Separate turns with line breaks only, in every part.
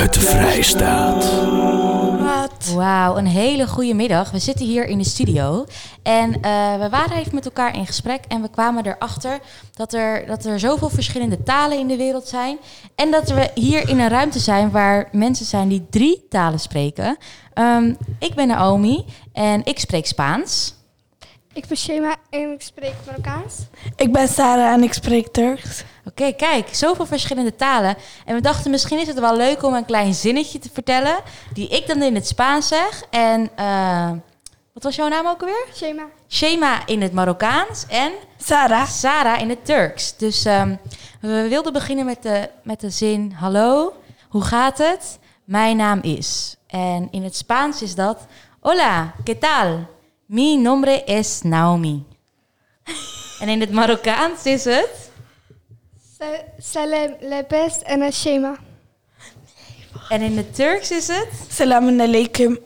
uit de Vrijstaat.
Wauw, een hele goede middag. We zitten hier in de studio en we waren even met elkaar in gesprek en we kwamen erachter dat er zoveel verschillende talen in de wereld zijn en dat we hier in een ruimte zijn waar mensen zijn die 3 talen spreken. Ik ben Naomi en ik spreek Spaans.
Ik ben Shema en ik spreek Marokkaans.
Ik ben Sarah en ik spreek Turks.
Oké, kijk, zoveel verschillende talen. En we dachten, misschien is het wel leuk om een klein zinnetje te vertellen, die ik dan in het Spaans zeg. En wat was jouw naam ook alweer?
Shema.
Shema in het Marokkaans en
Sarah
in het Turks. Dus we wilden beginnen met de zin, hallo, hoe gaat het? Mijn naam is. En in het Spaans is dat, hola, ¿qué tal? Mi nombre es Naomi. En in het Marokkaans is het...
Salem Lebes en Shema.
En in het Turks is het...
Salam alaikum.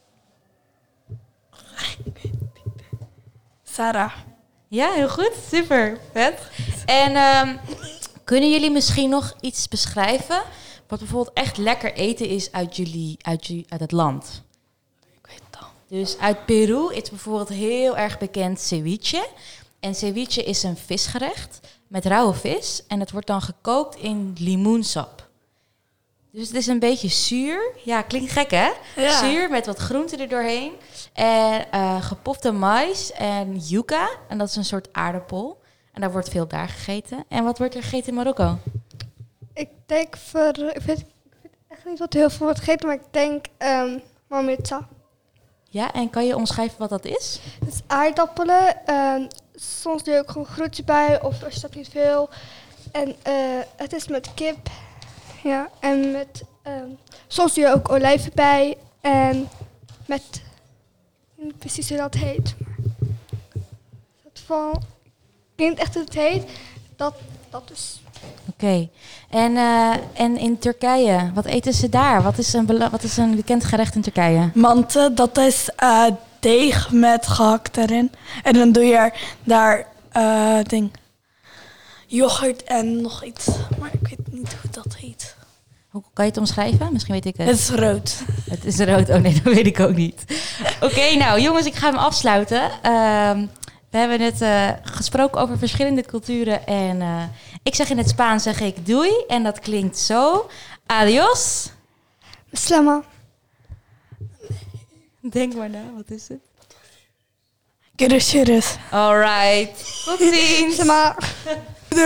Sarah.
Ja, heel goed. Super. Vet. En kunnen jullie misschien nog iets beschrijven wat bijvoorbeeld echt lekker eten is uit het land?
Ik weet het al.
Dus uit Peru is bijvoorbeeld heel erg bekend ceviche. En ceviche is een visgerecht met rauwe vis. En het wordt dan gekookt in limoensap. Dus het is een beetje zuur. Ja, klinkt gek hè?
Ja.
Zuur met wat groenten er doorheen. En gepofte mais en yuca. En dat is een soort aardappel. En daar wordt veel daar gegeten. En wat wordt er gegeten in Marokko?
Ik denk ik weet echt niet wat heel veel wordt gegeten, maar ik denk marmita.
Ja, en kan je omschrijven wat dat is?
Het is aardappelen. Soms doe je ook gewoon groentjes bij, of als je dat niet veel. En het is met kip. Ja, en met... soms doe je ook olijven bij. En met... Ik weet niet precies hoe dat heet. Maar ik weet niet echt hoe het heet. Dat is...
Oké. En in Turkije, wat eten ze daar? Wat is een bekend gerecht in Turkije?
Mante, dat is deeg met gehakt erin. En dan doe je daar yoghurt en nog iets. Maar ik weet niet hoe dat heet.
Hoe kan je het omschrijven? Misschien weet ik het.
Het is rood.
Het is rood. Oh nee, dat weet ik ook niet. Oké, nou jongens, ik ga hem afsluiten. We hebben het gesproken over verschillende culturen. En ik zeg in het Spaans zeg ik doei. En dat klinkt zo. Adios.
Slama.
Denk maar na, wat is het?
Görüşürüz.
All right. Tot ziens.
Slama.